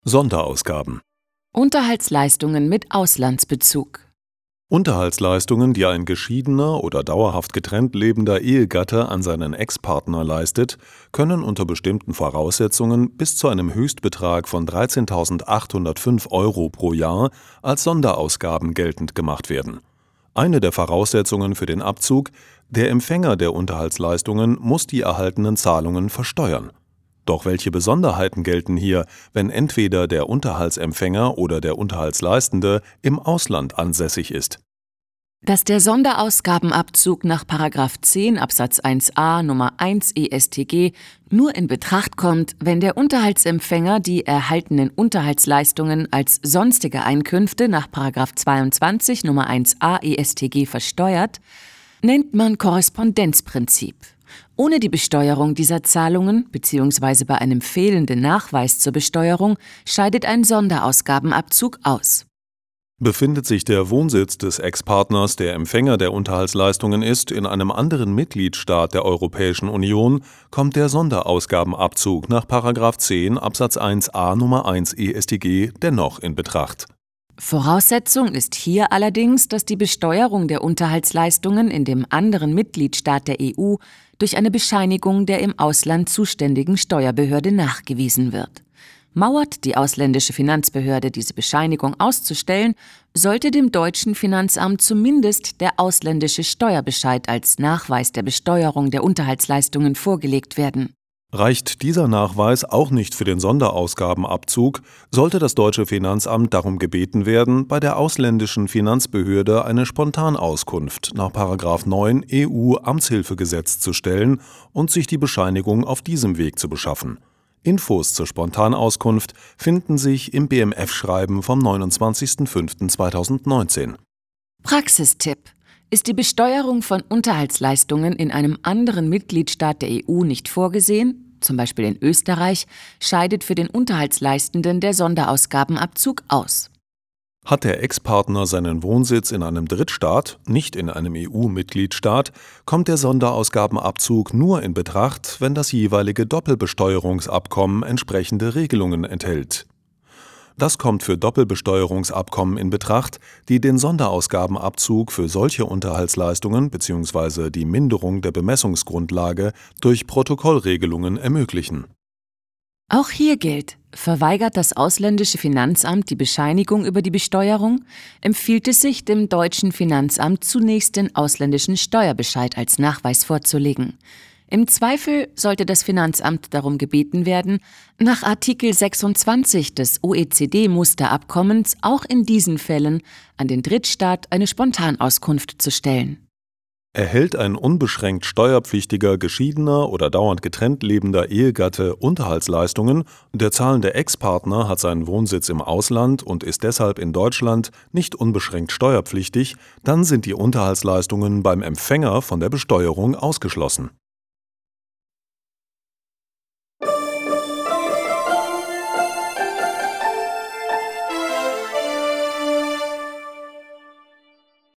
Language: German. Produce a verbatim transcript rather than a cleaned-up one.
Sonderausgaben. Unterhaltsleistungen mit Auslandsbezug. Unterhaltsleistungen, die ein geschiedener oder dauerhaft getrennt lebender Ehegatte an seinen Ex-Partner leistet, können unter bestimmten Voraussetzungen bis zu einem Höchstbetrag von dreizehntausendachthundertfünf Euro pro Jahr als Sonderausgaben geltend gemacht werden. Eine der Voraussetzungen für den Abzug: der Empfänger der Unterhaltsleistungen muss die erhaltenen Zahlungen versteuern. Doch welche Besonderheiten gelten hier, wenn entweder der Unterhaltsempfänger oder der Unterhaltsleistende im Ausland ansässig ist? Dass der Sonderausgabenabzug nach Paragraph zehn Absatz eins a Nummer eins E S t G nur in Betracht kommt, wenn der Unterhaltsempfänger die erhaltenen Unterhaltsleistungen als sonstige Einkünfte nach Paragraph zweiundzwanzig Nummer eins a E S t G versteuert, nennt man Korrespondenzprinzip. Ohne die Besteuerung dieser Zahlungen bzw. bei einem fehlenden Nachweis zur Besteuerung scheidet ein Sonderausgabenabzug aus. Befindet sich der Wohnsitz des Ex-Partners, der Empfänger der Unterhaltsleistungen ist, in einem anderen Mitgliedstaat der Europäischen Union, kommt der Sonderausgabenabzug nach Paragraph zehn Absatz eins a Nummer eins E S t G dennoch in Betracht. Voraussetzung ist hier allerdings, dass die Besteuerung der Unterhaltsleistungen in dem anderen Mitgliedstaat der E U durch eine Bescheinigung der im Ausland zuständigen Steuerbehörde nachgewiesen wird. Mauert die ausländische Finanzbehörde diese Bescheinigung auszustellen, sollte dem deutschen Finanzamt zumindest der ausländische Steuerbescheid als Nachweis der Besteuerung der Unterhaltsleistungen vorgelegt werden. Reicht dieser Nachweis auch nicht für den Sonderausgabenabzug, sollte das deutsche Finanzamt darum gebeten werden, bei der ausländischen Finanzbehörde eine Spontanauskunft nach Paragraph neun E U-Amtshilfegesetz zu stellen und sich die Bescheinigung auf diesem Weg zu beschaffen. Infos zur Spontanauskunft finden sich im B M F-Schreiben vom neunundzwanzigsten fünften zweitausendneunzehn. Praxistipp: Ist die Besteuerung von Unterhaltsleistungen in einem anderen Mitgliedstaat der E U nicht vorgesehen, zum Beispiel in Österreich, scheidet für den Unterhaltsleistenden der Sonderausgabenabzug aus. Hat der Ex-Partner seinen Wohnsitz in einem Drittstaat, nicht in einem E U-Mitgliedstaat, kommt der Sonderausgabenabzug nur in Betracht, wenn das jeweilige Doppelbesteuerungsabkommen entsprechende Regelungen enthält. Das kommt für Doppelbesteuerungsabkommen in Betracht, die den Sonderausgabenabzug für solche Unterhaltsleistungen bzw. die Minderung der Bemessungsgrundlage durch Protokollregelungen ermöglichen. Auch hier gilt: Verweigert das ausländische Finanzamt die Bescheinigung über die Besteuerung, empfiehlt es sich, dem deutschen Finanzamt zunächst den ausländischen Steuerbescheid als Nachweis vorzulegen. Im Zweifel sollte das Finanzamt darum gebeten werden, nach Artikel sechsundzwanzig des O E C D-Musterabkommens auch in diesen Fällen an den Drittstaat eine Spontanauskunft zu stellen. Erhält ein unbeschränkt steuerpflichtiger, geschiedener oder dauernd getrennt lebender Ehegatte Unterhaltsleistungen, der zahlende Ex-Partner hat seinen Wohnsitz im Ausland und ist deshalb in Deutschland nicht unbeschränkt steuerpflichtig, dann sind die Unterhaltsleistungen beim Empfänger von der Besteuerung ausgeschlossen.